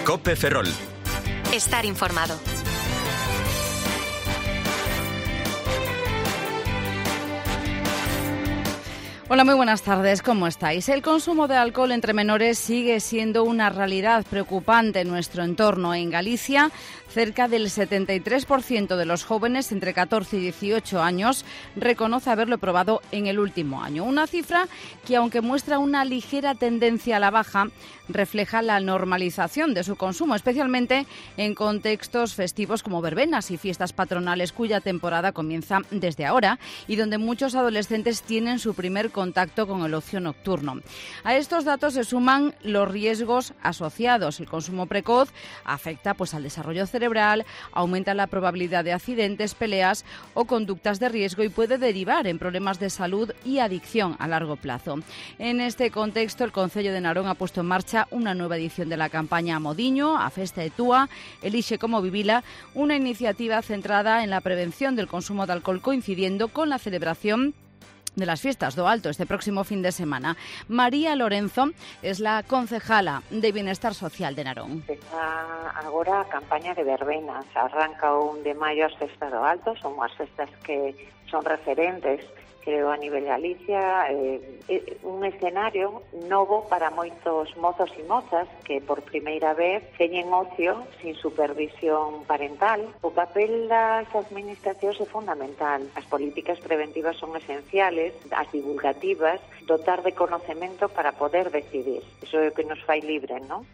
COPE Ferrol. Estar informado. Hola, muy buenas tardes, ¿cómo estáis? El consumo de alcohol entre menores sigue siendo una realidad preocupante en nuestro entorno. En Galicia, cerca del 73% de los jóvenes entre 14 y 18 años reconoce haberlo probado en el último año. Una cifra que, aunque muestra una ligera tendencia a la baja, refleja la normalización de su consumo, especialmente en contextos festivos como verbenas y fiestas patronales, cuya temporada comienza desde ahora y donde muchos adolescentes tienen su primer contacto con el ocio nocturno. A estos datos se suman los riesgos asociados. El consumo precoz afecta al desarrollo cerebral, aumenta la probabilidad de accidentes, peleas o conductas de riesgo y puede derivar en problemas de salud y adicción a largo plazo. En este contexto, el Concello de Narón ha puesto en marcha una nueva edición de la campaña Modiño, a Festa de Túa, Elixe como vivila, una iniciativa centrada en la prevención del consumo de alcohol, coincidiendo con la celebración de las fiestas do Alto este próximo fin de semana. María Lorenzo es la concejala de Bienestar Social de Narón. Está agora a campaña de verbenas. Arranca o 1 de maio as festas do Alto, son as festas que son referentes, creo, a nivel Galicia, un escenario novo para moitos mozos e mozas que por primeira vez teñen ocio sin supervisión parental. O papel das administracións é fundamental. As políticas preventivas son esenciales, as divulgativas, dotar de conocemento para poder decidir. Iso é o que nos fai libre, non?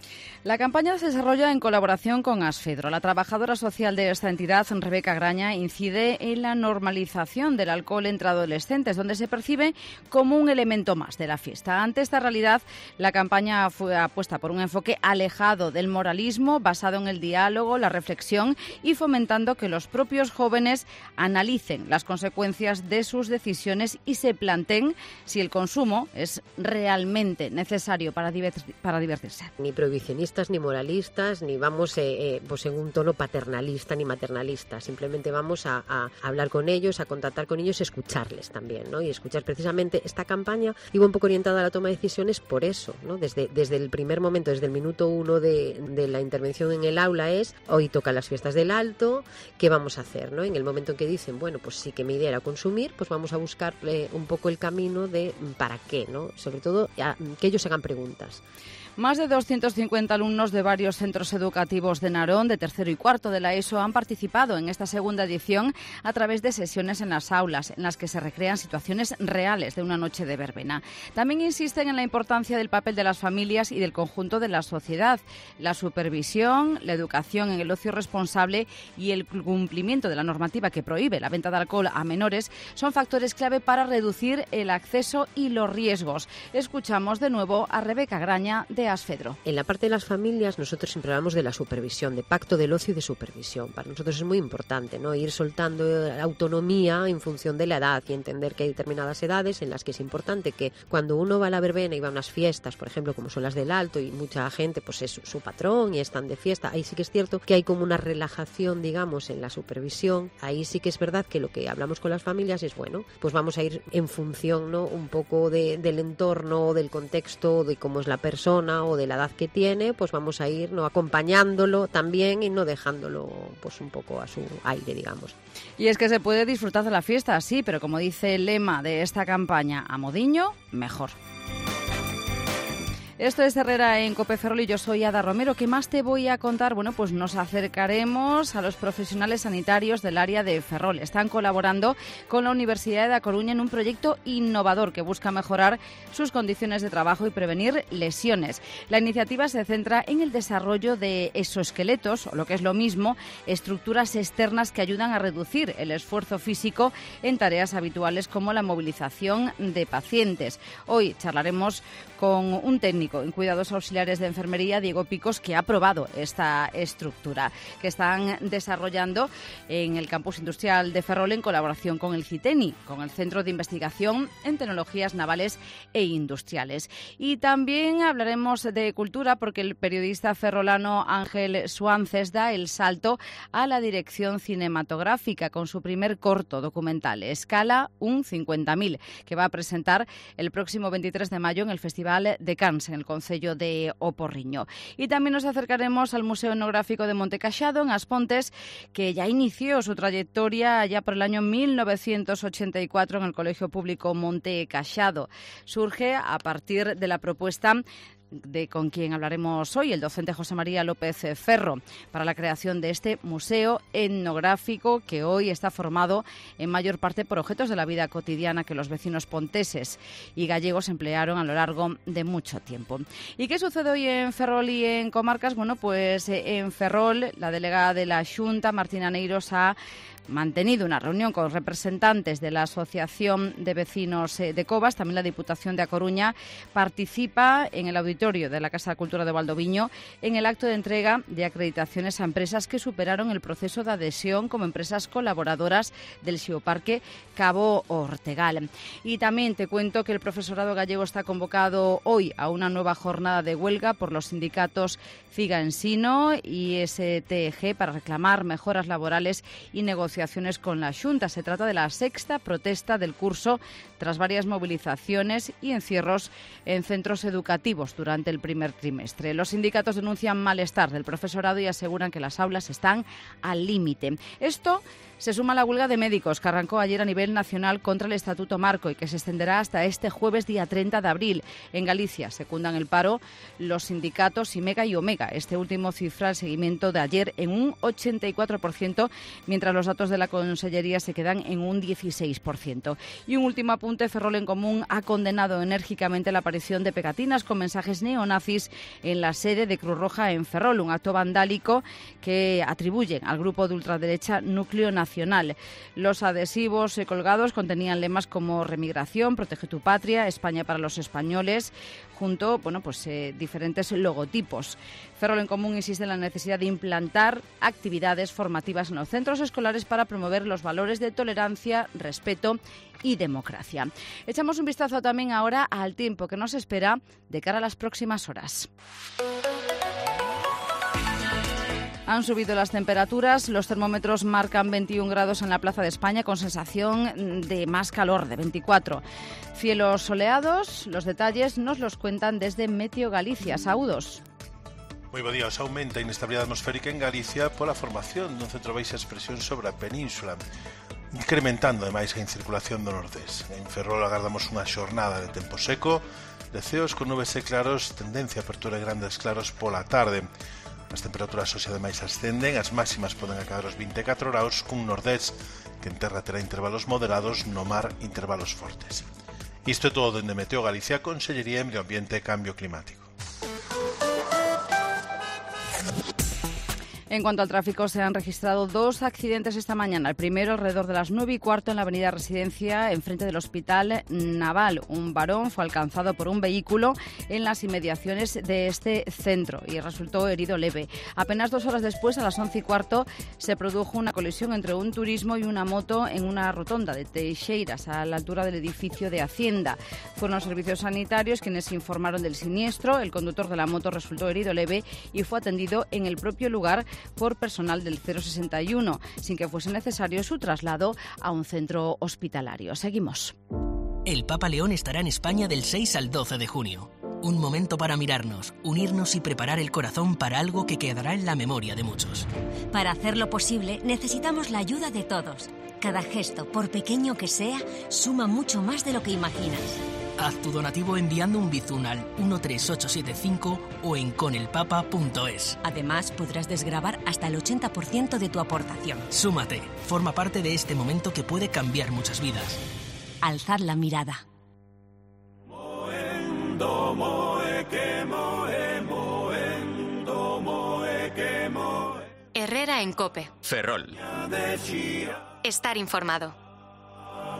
La campaña se desarrolla en colaboración con Asfedro. La trabajadora social de esta entidad, Rebeca Graña, incide en la normalización del alcohol entre adolescentes, donde se percibe como un elemento más de la fiesta. Ante esta realidad, la campaña fue apuesta por un enfoque alejado del moralismo, basado en el diálogo, la reflexión y fomentando que los propios jóvenes analicen las consecuencias de sus decisiones y se planteen si el consumo es realmente necesario para divertirse. Ni prohibicionistas, ni moralistas, ni vamos en un tono paternalista ni maternalista. Simplemente vamos a hablar con ellos, a contactar con ellos, escucharles también, ¿no? Y escuchar precisamente esta campaña iba un poco orientada a la toma de decisiones por eso, ¿no? Desde el primer momento, desde el minuto 1 de la intervención en el aula es: hoy tocan las fiestas del Alto, ¿qué vamos a hacer, ¿no? En el momento en que dicen, bueno, pues sí que mi idea era consumir, pues vamos a buscar un poco el camino de para qué, ¿no? Sobre todo que ellos hagan preguntas. Más de 250 alumnos de varios centros educativos de Narón, de tercero y cuarto de la ESO, han participado en esta segunda edición a través de sesiones en las aulas, en las que se recrean situaciones reales de una noche de verbena. También insisten en la importancia del papel de las familias y del conjunto de la sociedad, la supervisión, la educación en el ocio responsable y el cumplimiento de la normativa que prohíbe la venta de alcohol a menores son factores clave para reducir el acceso y los riesgos. Escuchamos de nuevo a Rebeca Graña de Asfedro. En la parte de las familias nosotros siempre hablamos de la supervisión, de pacto del ocio y de supervisión. Para nosotros es muy importante, ¿no? Ir soltando autonomía en función de la edad y entender que hay determinadas edades en las que es importante que cuando uno va a la verbena y va a unas fiestas, por ejemplo, como son las del Alto, y mucha gente pues es su patrón y están de fiesta, ahí sí que es cierto que hay como una relajación, digamos, en la supervisión. Ahí sí que es verdad que lo que hablamos con las familias es, bueno, pues vamos a ir en función, ¿no? Un poco del entorno, del contexto, de cómo es la persona o de la edad que tiene, pues vamos a ir, ¿no?, acompañándolo también y no dejándolo pues un poco a su aire, digamos. Y es que se puede disfrutar de la fiesta, sí, pero como dice el lema de esta campaña, a modiño, mejor. Esto es Herrera en COPE Ferrol y yo soy Ada Romero. ¿Qué más te voy a contar? Bueno, pues nos acercaremos a los profesionales sanitarios del área de Ferrol. Están colaborando con la Universidad de A Coruña en un proyecto innovador que busca mejorar sus condiciones de trabajo y prevenir lesiones. La iniciativa se centra en el desarrollo de exoesqueletos, o lo que es lo mismo, estructuras externas que ayudan a reducir el esfuerzo físico en tareas habituales como la movilización de pacientes. Hoy charlaremos con un técnico en cuidados auxiliares de enfermería, Diego Picos, que ha probado esta estructura que están desarrollando en el campus industrial de Ferrol en colaboración con el CITENI, con el Centro de Investigación en Tecnologías Navales e Industriales. Y también hablaremos de cultura porque el periodista ferrolano Ángel Suances da el salto a la dirección cinematográfica con su primer corto documental, Escala un 50.000, que va a presentar el próximo 23 de mayo en el Festival de Cannes, en el concello de O Porriño. Y también nos acercaremos al Museo Etnográfico de Montecaxado, en As Pontes, que ya inició su trayectoria allá por el año 1984 en el Colegio Público Montecaxado. Surge a partir de la propuesta con quien hablaremos hoy, el docente José María López Ferro, para la creación de este museo etnográfico que hoy está formado en mayor parte por objetos de la vida cotidiana que los vecinos ponteses y gallegos emplearon a lo largo de mucho tiempo. ¿Y qué sucede hoy en Ferrol y en comarcas? Bueno, pues en Ferrol la delegada de la Xunta, Martina Neiros, ha mantenido una reunión con representantes de la Asociación de Vecinos de Covas. También la Diputación de A Coruña participa en el auditorio de la Casa de Cultura de Valdoviño en el acto de entrega de acreditaciones a empresas que superaron el proceso de adhesión como empresas colaboradoras del Xeoparque Cabo Ortegal. Y también te cuento que el profesorado gallego está convocado hoy a una nueva jornada de huelga por los sindicatos Figa Ensino y STG para reclamar mejoras laborales y negociaciones con la Xunta. Se trata de la sexta protesta del curso tras varias movilizaciones y encierros en centros educativos durante el primer trimestre. Los sindicatos denuncian malestar del profesorado y aseguran que las aulas están al límite. Esto se suma a la huelga de médicos que arrancó ayer a nivel nacional contra el Estatuto Marco y que se extenderá hasta este jueves día 30 de abril. En Galicia secundan el paro los sindicatos IMEGA y Omega. Este último cifra el seguimiento de ayer en un 84%, mientras los datos de la Consellería se quedan en un 16%. Y un último apunte, Ferrol en Común ha condenado enérgicamente la aparición de pegatinas con mensajes neonazis en la sede de Cruz Roja en Ferrol, un acto vandálico que atribuyen al grupo de ultraderecha Núcleo Nacional. Los adhesivos colgados contenían lemas como remigración, protege tu patria, España para los españoles, junto diferentes logotipos. Ferrol en Común insiste en la necesidad de implantar actividades formativas en los centros escolares para promover los valores de tolerancia, respeto y democracia. Echamos un vistazo también ahora al tiempo que nos espera de cara a las próximas horas. Han subido las temperaturas, los termómetros marcan 21 grados en la Plaza de España con sensación de más calor, de 24. Cielos soleados, los detalles nos los cuentan desde Meteo Galicia. Saúdos. Moi bo día. Os aumenta a inestabilidade atmosférica en Galicia pola formación dun centro baixa expresión sobre a península, incrementando ademais a incirculación do nordés. En Ferrol agardamos unha xornada de tempo seco, de ceos con nubes e claros, tendencia a apertura de grandes claros pola tarde. As temperaturas hoxe ademais ascenden, as máximas poden acabar os 24 graus cun nordés que en terra terá intervalos moderados, no mar intervalos fortes. Isto é todo dende Meteo Galicia, Consellería de Medio Ambiente e Cambio Climático. En cuanto al tráfico, se han registrado 2 accidentes esta mañana. El primero alrededor de las 9:15 en la avenida Residencia, enfrente del Hospital Naval. Un varón fue alcanzado por un vehículo en las inmediaciones de este centro y resultó herido leve. Apenas 2 horas después, a las 11:15, se produjo una colisión entre un turismo y una moto en una rotonda de Teixeiras, a la altura del edificio de Hacienda. Fueron los servicios sanitarios quienes informaron del siniestro. El conductor de la moto resultó herido leve y fue atendido en el propio lugar por personal del 061, sin que fuese necesario su traslado a un centro hospitalario. Seguimos. El Papa León estará en España del 6 al 12 de junio. Un momento para mirarnos, unirnos y preparar el corazón para algo que quedará en la memoria de muchos. Para hacerlo posible, necesitamos la ayuda de todos. Cada gesto, por pequeño que sea, suma mucho más de lo que imaginas. Haz tu donativo enviando un bizun al 13875 o en conelpapa.es. Además, podrás desgravar hasta el 80% de tu aportación. Súmate, forma parte de este momento que puede cambiar muchas vidas. Alzad la mirada. Herrera en COPE. Ferrol. Estar informado.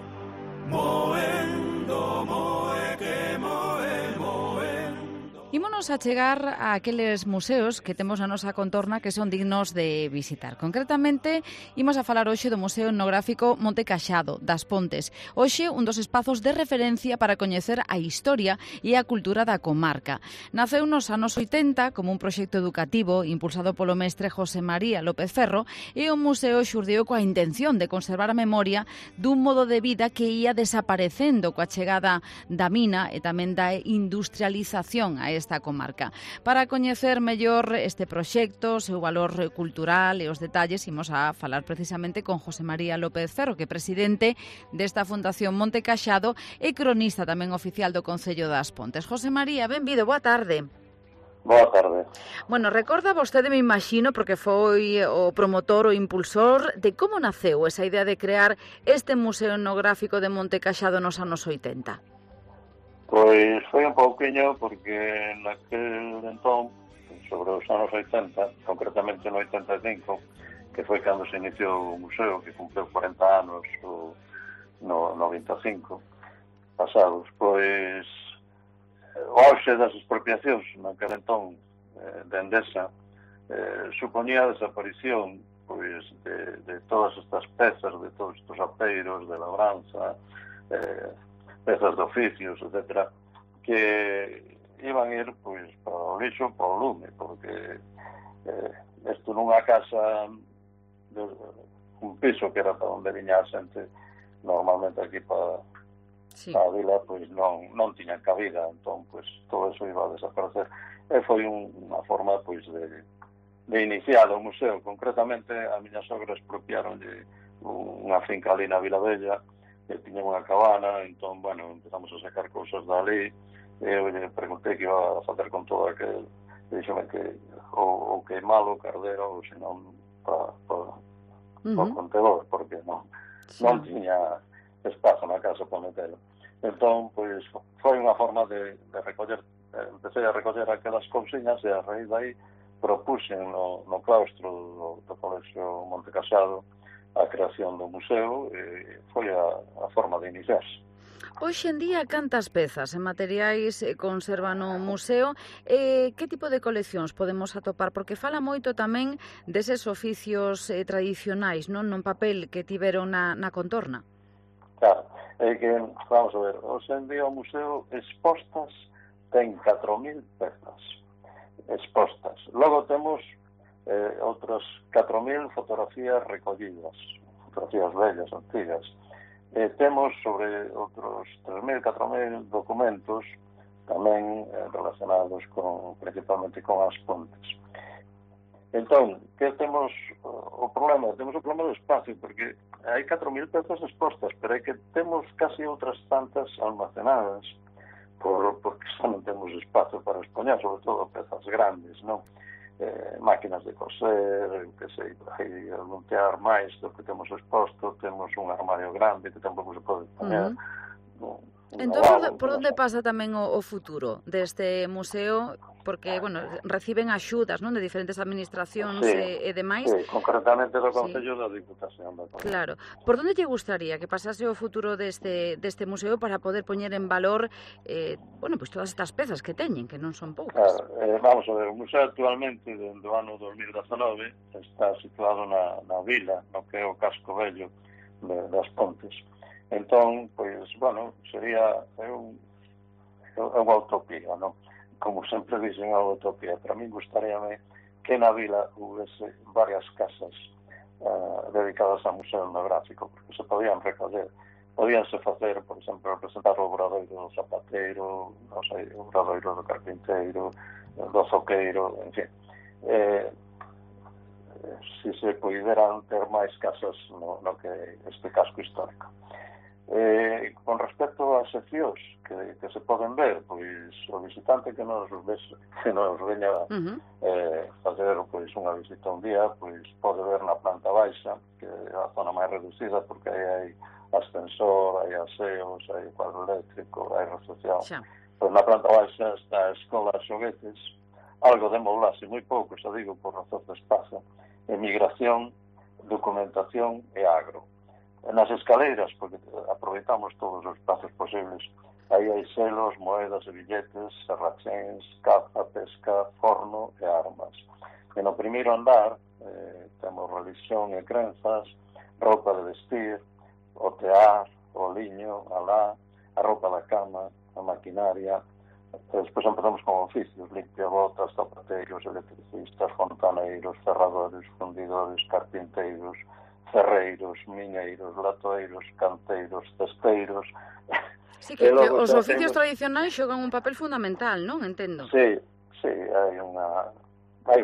Ímonos Imos a chegar a aqueles museos que temos na nosa contorna que son dignos de visitar. Concretamente, imos a falar hoxe do Museo Etnográfico Monte Caxado, das Pontes. Hoxe, un dos espazos de referencia para coñecer a historia e a cultura da comarca. Naceu nos anos 80 como un proxecto educativo impulsado polo mestre José María López Ferro e o museo xurdiu coa intención de conservar a memoria dun modo de vida que ia desaparecendo coa chegada da mina e tamén da industrialización a esta comarca. Para coñecer mellor este proxecto, seu valor cultural e os detalles, imos a falar precisamente con José María López Ferro, que é presidente desta Fundación Monte Caxado e cronista tamén oficial do Concello das Pontes. José María, benvido, boa tarde. Boa tarde. Bueno, recorda vostede, me imagino, porque foi o promotor, o impulsor, de como naceu esa idea de crear este Museo Etnográfico de Monte Caxado nos anos 80? Pois foi un pouquiño porque naquel entón, sobre os anos 80, concretamente no 85, que foi cando se iniciou o museo, que cumpleu 40 anos no 95 pasados, pois o auxe das expropiacións naquel entón de Endesa suponía a desaparición pois de todas estas pezas, de todos estes apeiros de labranza, pezas de oficios, etcétera, que iban a ir pois para o lixo, para o lume, porque isto nunha casa un piso que era para onde viña a xente normalmente aquí para a vila, pois non tiña cabida, entón pois todo eso iba a desaparecer e foi unha forma pois de iniciar o museo. Concretamente a miña sogra expropiaronlle unha finca ali na Vila Bella que tiña unha cabana, entón, bueno, empezamos a sacar cousas dali e eu lle preguntei que iba a facer con todo aquel, e díxome que o que é malo cardero, ou senón para o contedor, porque non tiña espazo na casa para metelo. Entón, pois, foi unha forma de recoller, empecé a recoller aquelas cousiñas e a raíz dai propuxen no claustro do Colexio Monte Caxado a creación do museo e foi a forma de iniciarse. Hoxe en día, cantas pezas e materiais conservan no museo? Que tipo de coleccións podemos atopar? Porque fala moito tamén deses oficios tradicionais, non papel que tiveron na contorna. Claro, é que, vamos a ver, hoxe en día o museo expostas ten 4.000 pezas expostas. Logo temos outras 4.000 fotografías recollidas, fotografías vellas, antigas. Temos sobre outros 3.000, 4.000 documentos tamén relacionados principalmente con as Pontes. Entón, que temos o problema? Temos o problema do espacio, porque hai 4.000 pezas expostas, pero é que temos casi outras tantas almacenadas, porque xa non temos espacio para expoñer, sobre todo pezas grandes, non? Máquinas de coser, que sei, aí montear máis do que temos exposto, temos un armario grande que tampouco se pode expoñer. Entón, por onde pasa tamén o futuro deste museo? Porque, bueno, reciben axudas, non, de diferentes administracións e demais. Sí, concretamente do Concello da Diputación. Claro. Por onde lle gustaría que pasase o futuro deste museo para poder poñer en valor, pues todas estas pezas que teñen, que non son poucas? Claro, vamos a ver, o museo actualmente, dende o ano 2019, está situado na vila, no que é o casco vello das Pontes. Entón, pois, bueno, sería unha utopía, non? Como sempre dicen a utopía, para mí gustaríame que na vila houvese varias casas dedicadas ao museo etnográfico, porque se podían recoller, podíanse facer, por exemplo, representar o obradoiro do zapateiro, o obradoiro do carpinteiro, do zoqueiro, en fin. Se se poderan ter máis casas no que este casco histórico. Con respecto ás seccións que se poden ver, pois o visitante que nos veña facer pois unha visita un día, pois pode ver na planta baixa, que é a zona máis reducida, porque aí hai ascensor, hai aseos, hai cuadro eléctrico, hai recepción. Pois na planta baixa está a escola de xoguetes, algo de moblase, moi pouco, xa digo, por razón de espazo, emigración, documentación e agro. Nas escaleiras, porque aproveitamos todos os espazos posibles, Aí hai selos, moedas e billetes, serrachéns, caza, pesca, forno e armas. E no primeiro andar temos religión e crenzas, roupa de vestir, o tear, o liño, a lá, a roupa da cama, a maquinaria. Despois empezamos con oficios, limpiabotas, zapateiros, electricistas, fontaneiros, ferradores, fundidores, carpinteiros, ferreiros, miñeiros, latoeiros, canteiros, cesteiros. Sí, que os oficios tradicionais xogan un papel fundamental, non? Entendo. Sí, hai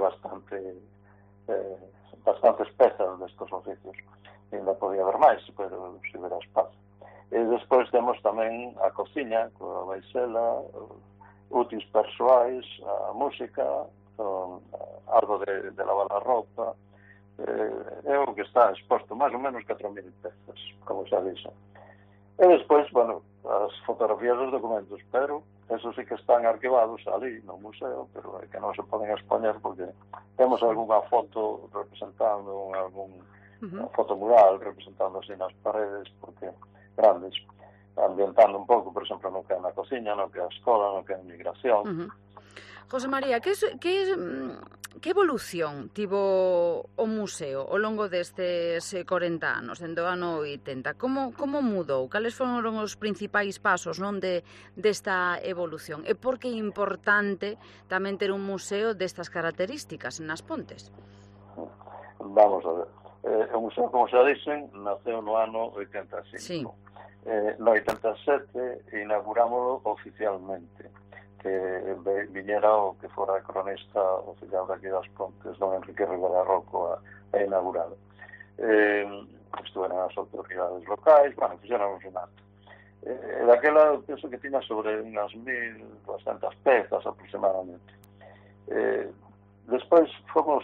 bastantes pezas destos oficios. Ainda podía haber máis, pero se verá espazo. E despois temos tamén a cociña, coa baixela, útiles persoais, a música, algo de lavar a roupa, é o que está exposto, máis ou menos 4.000 pezas, como xa dixo. E despois, bueno, as fotografías dos documentos, pero eso sí que están arquivados ali no museo, pero é que non se poden expoñer porque temos algunha foto representando algún foto mural representando así nas paredes, porque grandes, ambientando un pouco, por exemplo, no que é na cociña, no que é a escola, no que é a migración. José María, que evolución tivo o museo ao longo destes 40 anos, dende o ano 80? Como mudou? Cales foron os principais pasos desta evolución? E por que é importante tamén ter un museo destas características nas Pontes? Vamos a ver. O museo, como xa dixen, naceu no ano 85. Sí. No 87 inaugurámoslo oficialmente, que viñera o que fora cronista oficial daqui das Pontes, don Enrique Rivera Rocco, a inaugurado. Estuveron as autoridades locais, bueno, fixéramos un acto. Daquela, penso que tiña sobre unhas 1.200 pezas aproximadamente. Despois fomos,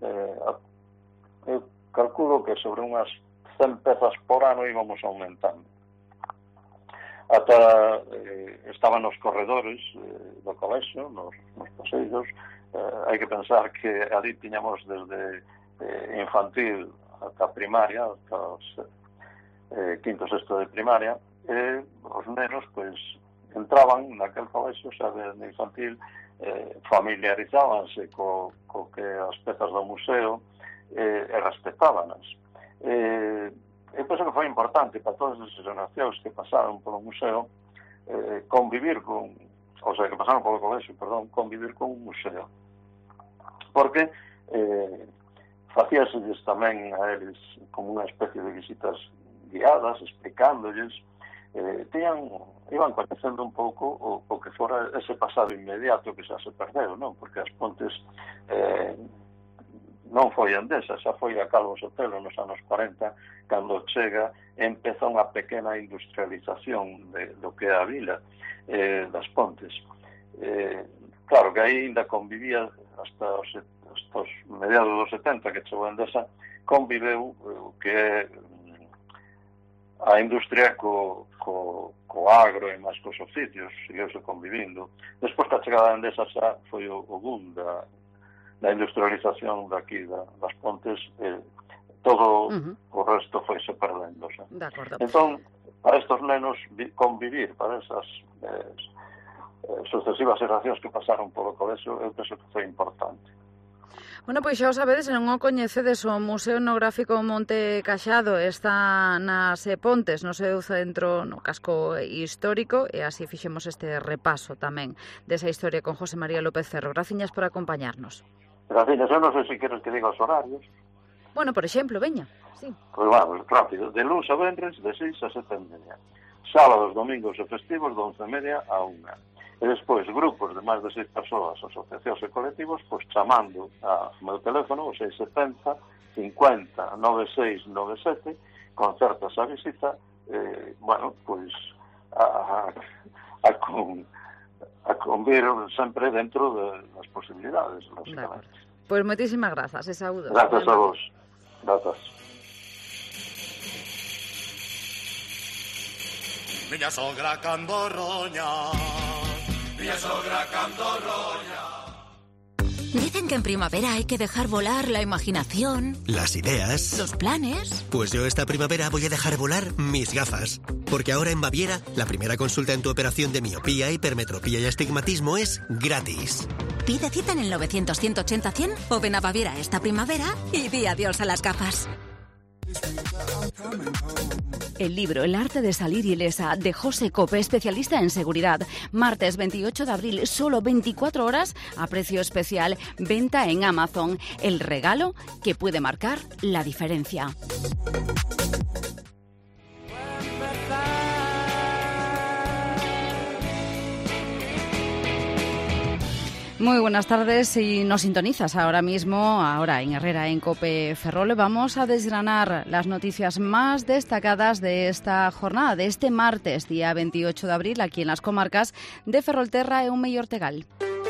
eu calculo que sobre unhas 100 pezas por ano íbamos aumentando. Ata estaban nos corredores do colexio, nos paseios. Hai que pensar que ali tiñamos desde infantil ata primaria, ata os quinto, sexto de primaria, e os nenos, pois, entraban naquel colexio, xa de infantil, familiarizábanse co que as pezas do museo e respetábanas. Eu penso que foi importante para todas as xeracións que pasaron polo museo convivir que pasaron polo colexio, convivir con un museo. Porque facíaselles tamén a eles como unha especie de visitas guiadas, explicándolles, iban coñecendo un pouco o que fora ese pasado inmediato que xa se perdeu, non? Porque as Pontes non foi Endesa, xa foi a Calvo Sotelo nos anos 40, cando chega empeza unha pequena industrialización do que é a vila das Pontes. Claro que aí ainda convivía hasta os mediados dos 70 que chegou Endesa, conviveu o que é a industria co agro e máis cos oficios, seguiuse convivindo. Despois que a chegada de Endesa xa foi o boom da industrialización daqui das Pontes, todo o resto foi se perdendo. De acordo. Entón, para estos nenos convivir, para esas sucesivas xeracións que pasaron polo colexio, eu penso que foi importante. Bueno, pois xa o sabedes, se non o coñecedes, o Museo Etnográfico Monte Caxado está nas Pontes, no seu centro, no casco histórico, e así fixemos este repaso tamén desa historia con José María López Ferro. Graciñas por acompañarnos. Graciñas, eu non sei se queres que diga os horarios. Bueno, por exemplo, veña. Sí. Pois vamos, rápido, de luns a venres, de 6 a 7:30. Sábados, domingos e festivos, de 11:30 a 1. E despois, grupos de máis de 6 persoas, asociacións e colectivos, pois chamando a meu teléfono, o 670 50 9697, concertas a visita, bueno, pois a convir sempre dentro das posibilidades, lógicamente. Pois moitísimas grazas e saúdos. Grazas a vos. Grazas. Miña sogra cando roña, miña sogra cando roña. Dicen que en primavera hay que dejar volar la imaginación, las ideas, los planes. Pues yo esta primavera voy a dejar volar mis gafas. Porque ahora en Baviera, la primera consulta en tu operación de miopía, hipermetropía y astigmatismo es gratis. Pide cita en el 900-180-100 o ven a Baviera esta primavera y di adiós a las gafas. El libro El arte de salir ilesa, de José Cope, especialista en seguridad. Martes 28 de abril, solo 24 horas a precio especial. Venta en Amazon. El regalo que puede marcar la diferencia. Muy buenas tardes. Si nos sintonizas ahora mismo, ahora en Herrera, en COPE Ferrol, vamos a desgranar las noticias más destacadas de esta jornada, de este martes, día 28 de abril, aquí en las comarcas de Ferrolterra, Eume y Ortegal.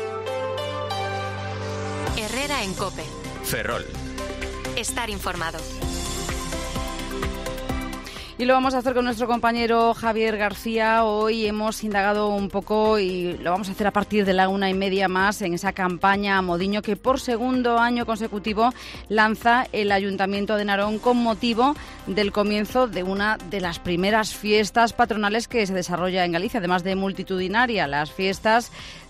Herrera en COPE. Ferrol. Estar informado. Y lo vamos a hacer con nuestro compañero Javier García. Hoy hemos indagado un poco y lo vamos a hacer a partir de la 1:30 más en esa campaña Modiño que por segundo año consecutivo lanza el Ayuntamiento de Narón con motivo del comienzo de una de las primeras fiestas patronales que se desarrolla en Galicia, además de multitudinaria, las fiestas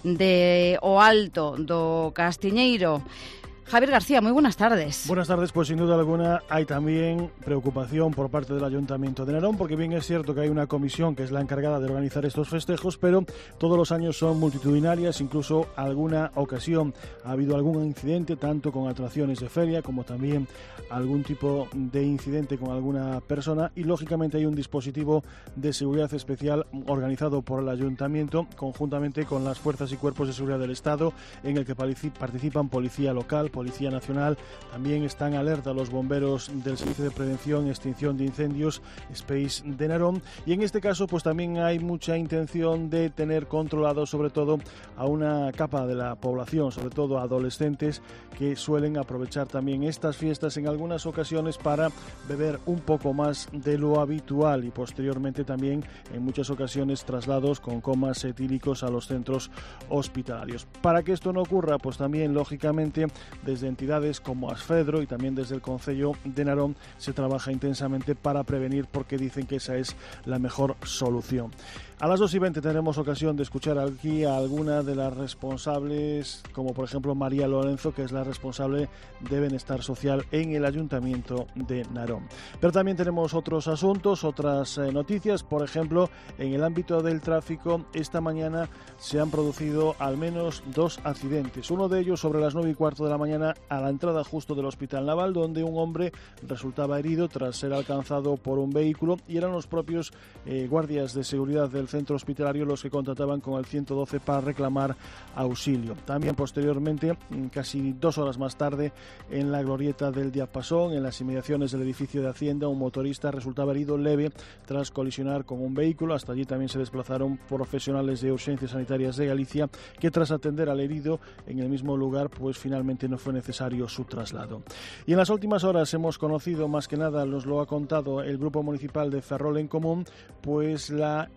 de O Alto do Castiñeiro. Javier García, muy buenas tardes. Buenas tardes, pues sin duda alguna hay también preocupación por parte del Ayuntamiento de Narón, porque bien es cierto que hay una comisión que es la encargada de organizar estos festejos, pero todos los años son multitudinarias, incluso alguna ocasión ha habido algún incidente, tanto con atracciones de feria como también algún tipo de incidente con alguna persona, y lógicamente hay un dispositivo de seguridad especial organizado por el Ayuntamiento conjuntamente con las fuerzas y cuerpos de seguridad del Estado, en el que participan policía local, Policía Nacional, también están alerta los bomberos del Servicio de Prevención y Extinción de Incendios SPEIS de Narón, y en este caso pues también hay mucha intención de tener controlado sobre todo a una capa de la población, sobre todo a adolescentes que suelen aprovechar también estas fiestas en algunas ocasiones para beber un poco más de lo habitual y posteriormente también en muchas ocasiones traslados con comas etílicos a los centros hospitalarios. Para que esto no ocurra, pues también lógicamente desde entidades como Asfedro y también desde el Concello de Narón se trabaja intensamente para prevenir, porque dicen que esa es la mejor solución. A las 2:20 tendremos ocasión de escuchar aquí a alguna de las responsables, como por ejemplo María Lorenzo, que es la responsable de Bienestar Social en el Ayuntamiento de Narón. Pero también tenemos otros asuntos, otras noticias. Por ejemplo, en el ámbito del tráfico, esta mañana se han producido al menos 2 accidentes. Uno de ellos sobre las 9:15 de la mañana a la entrada justo del Hospital Naval, donde un hombre resultaba herido tras ser alcanzado por un vehículo, y eran los propios guardias de seguridad del centro hospitalario los que contactaban con el 112 para reclamar auxilio. También posteriormente, casi 2 horas más tarde, en la glorieta del Diapasón, en las inmediaciones del edificio de Hacienda, un motorista resultaba herido leve tras colisionar con un vehículo. Hasta allí también se desplazaron profesionales de urgencias sanitarias de Galicia, que tras atender al herido en el mismo lugar, pues finalmente no fue necesario su traslado. Y en las últimas horas hemos conocido, más que nada nos lo ha contado el Grupo Municipal de Ferrol en Común, pues la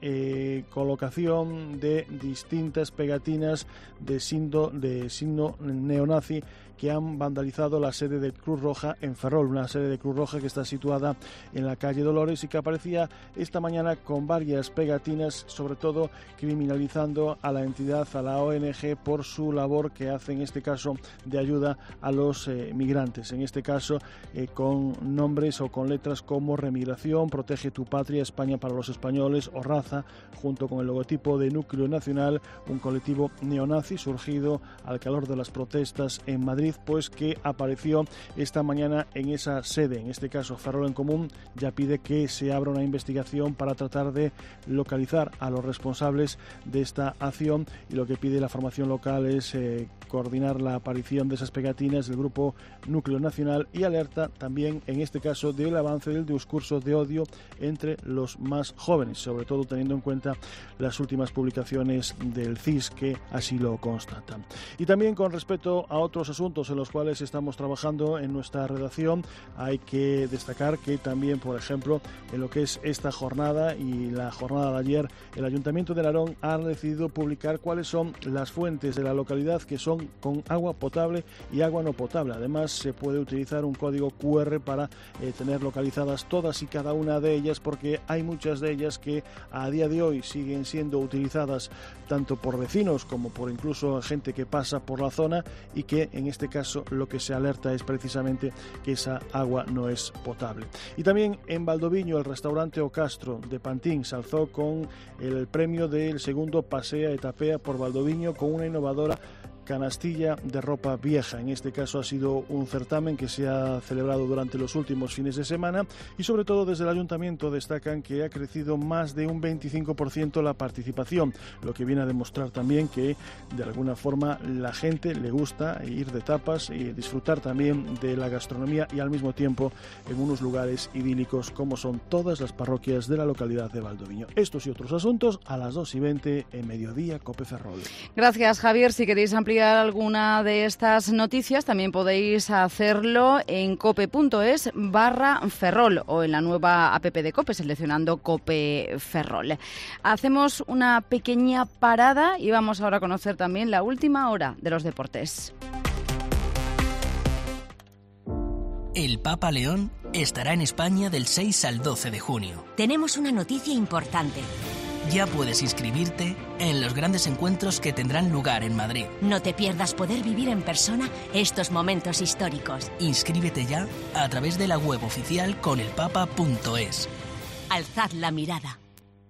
colocación de distintas pegatinas de signo neonazi que han vandalizado la sede de Cruz Roja en Ferrol, una sede de Cruz Roja que está situada en la calle Dolores y que aparecía esta mañana con varias pegatinas, sobre todo criminalizando a la entidad, a la ONG, por su labor que hace en este caso de ayuda a los migrantes, en este caso con nombres o con letras como Remigración, Protege tu Patria, España para los Españoles o Raza, junto con el logotipo de Núcleo Nacional, un colectivo neonazi surgido al calor de las protestas en Madrid, pues que apareció esta mañana en esa sede. En este caso, Ferrol en Común ya pide que se abra una investigación para tratar de localizar a los responsables de esta acción, y lo que pide la formación local es coordinar la aparición de esas pegatinas del grupo Núcleo Nacional, y alerta también en este caso del avance del discurso de odio entre los más jóvenes, sobre todo teniendo en cuenta cuenta las últimas publicaciones del CIS que así lo constatan. Y también con respecto a otros asuntos en los cuales estamos trabajando en nuestra redacción, hay que destacar que también, por ejemplo, en lo que es esta jornada y la jornada de ayer, el Ayuntamiento de Narón ha decidido publicar cuáles son las fuentes de la localidad que son con agua potable y agua no potable. Además, se puede utilizar un código QR para tener localizadas todas y cada una de ellas, porque hay muchas de ellas que a día de hoy siguen siendo utilizadas tanto por vecinos como por incluso gente que pasa por la zona, y que en este caso lo que se alerta es precisamente que esa agua no es potable. Y también en Valdoviño, el restaurante O Castro de Pantín se alzó con el premio del segundo Pasea e Tapea por Valdoviño con una innovadora canastilla de ropa vieja. En este caso ha sido un certamen que se ha celebrado durante los últimos fines de semana, y sobre todo desde el Ayuntamiento destacan que ha crecido más de un 25% la participación, lo que viene a demostrar también que de alguna forma la gente le gusta ir de tapas y disfrutar también de la gastronomía, y al mismo tiempo en unos lugares idílicos como son todas las parroquias de la localidad de Valdoviño. Estos y otros asuntos a las 2:20 en Mediodía Cope Ferrol. Gracias, Javier. Si queréis ampliar alguna de estas noticias, también podéis hacerlo en cope.es/Ferrol o en la nueva app de Cope, seleccionando Cope Ferrol. Hacemos una pequeña parada y vamos ahora a conocer también la última hora de los deportes. El Papa León estará en España del 6 al 12 de junio. Tenemos una noticia importante. Ya puedes inscribirte en los grandes encuentros que tendrán lugar en Madrid. No te pierdas poder vivir en persona estos momentos históricos. Inscríbete ya a través de la web oficial conelpapa.es. Alzad la mirada.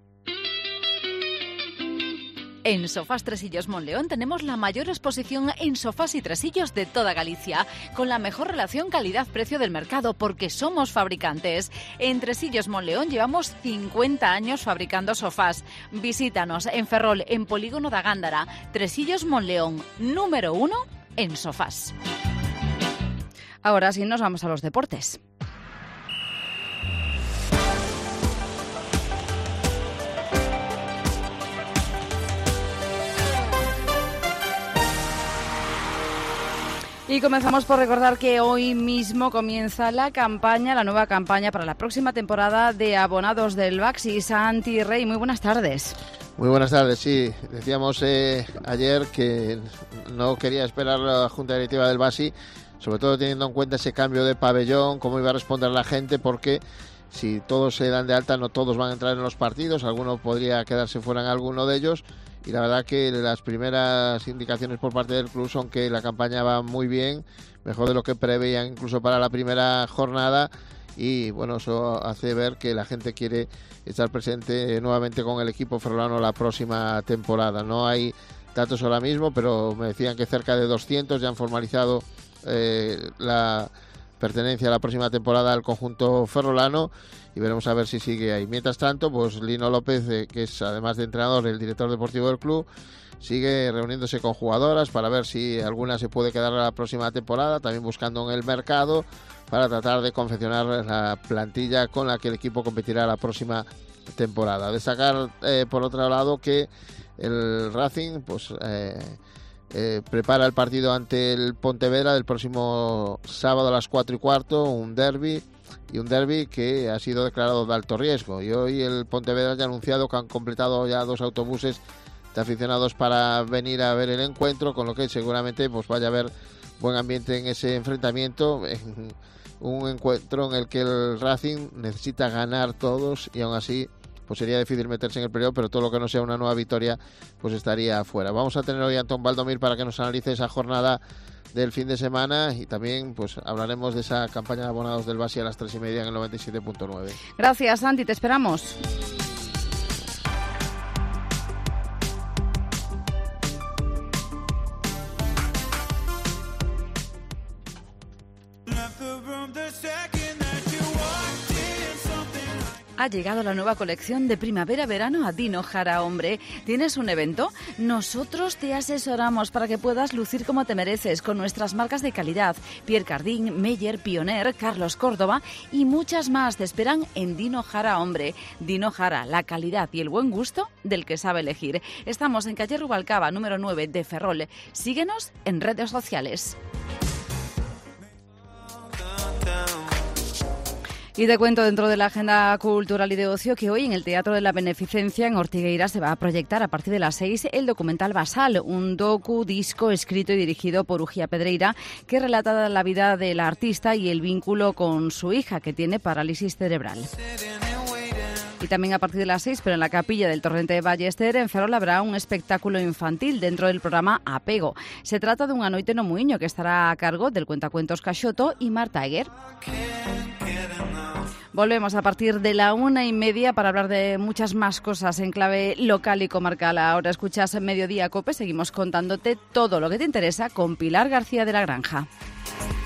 En Sofás Tresillos Monleón tenemos la mayor exposición en sofás y tresillos de toda Galicia, con la mejor relación calidad-precio del mercado, porque somos fabricantes. En Tresillos Monleón llevamos 50 años fabricando sofás. Visítanos en Ferrol, en Polígono da Gándara. Tresillos Monleón, número 1 en sofás. Ahora sí, nos vamos a los deportes. Y comenzamos por recordar que hoy mismo comienza la nueva campaña para la próxima temporada de abonados del Baxi. Santi Rey, muy buenas tardes. Muy buenas tardes, sí. Decíamos ayer que no quería esperar la Junta Directiva del Baxi, sobre todo teniendo en cuenta ese cambio de pabellón, cómo iba a responder la gente, porque si todos se dan de alta, no todos van a entrar en los partidos, alguno podría quedarse fuera en alguno de ellos. Y la verdad que las primeras indicaciones por parte del club son que la campaña va muy bien, mejor de lo que preveían incluso para la primera jornada, y bueno, eso hace ver que la gente quiere estar presente nuevamente con el equipo ferrolano la próxima temporada. No hay datos ahora mismo, pero me decían que cerca de 200 ya han formalizado la pertenencia a la próxima temporada al conjunto ferrolano, y veremos a ver si sigue ahí. Mientras tanto, pues Lino López, que es además de entrenador el director deportivo del club, sigue reuniéndose con jugadoras para ver si alguna se puede quedar a la próxima temporada, también buscando en el mercado para tratar de confeccionar la plantilla con la que el equipo competirá la próxima temporada. Destacar por otro lado que el Racing pues prepara el partido ante el Pontevedra del próximo sábado a las 4:15, un derbi que ha sido declarado de alto riesgo, y hoy el Pontevedra ya ha anunciado que han completado ya 2 autobuses de aficionados para venir a ver el encuentro, con lo que seguramente pues vaya a haber buen ambiente en ese enfrentamiento, en un encuentro en el que el Racing necesita ganar todos, y aún así pues sería difícil meterse en el periodo, pero todo lo que no sea una nueva victoria pues estaría fuera. Vamos a tener hoy a Antón Valdomir para que nos analice esa jornada del fin de semana, y también pues hablaremos de esa campaña de abonados del Baxi a las 3:30 en el 97.9. Gracias, Santi, te esperamos. Ha llegado la nueva colección de primavera-verano a Dino Jara Hombre. ¿Tienes un evento? Nosotros te asesoramos para que puedas lucir como te mereces con nuestras marcas de calidad. Pierre Cardin, Meyer, Pioneer, Carlos Córdoba y muchas más te esperan en Dino Jara Hombre. Dino Jara, la calidad y el buen gusto del que sabe elegir. Estamos en calle Rubalcaba, número 9 de Ferrol. Síguenos en redes sociales. Y te cuento dentro de la agenda cultural y de ocio que hoy en el Teatro de la Beneficencia en Ortigueira se va a proyectar a partir de las 6 el documental Basal, un disco escrito y dirigido por Ugia Pedreira que relata la vida del artista y el vínculo con su hija que tiene parálisis cerebral. Y también a partir de las 6, pero en la capilla del Torrente de Ballester, en Ferrol, habrá un espectáculo infantil dentro del programa Apego. Se trata de un Anoite no muiño que estará a cargo del cuentacuentos Caxoto y Marta Eger. Volvemos a partir de la 1:30 para hablar de muchas más cosas en clave local y comarcal. Ahora escuchas Mediodía Cope, seguimos contándote todo lo que te interesa con Pilar García de la Granja.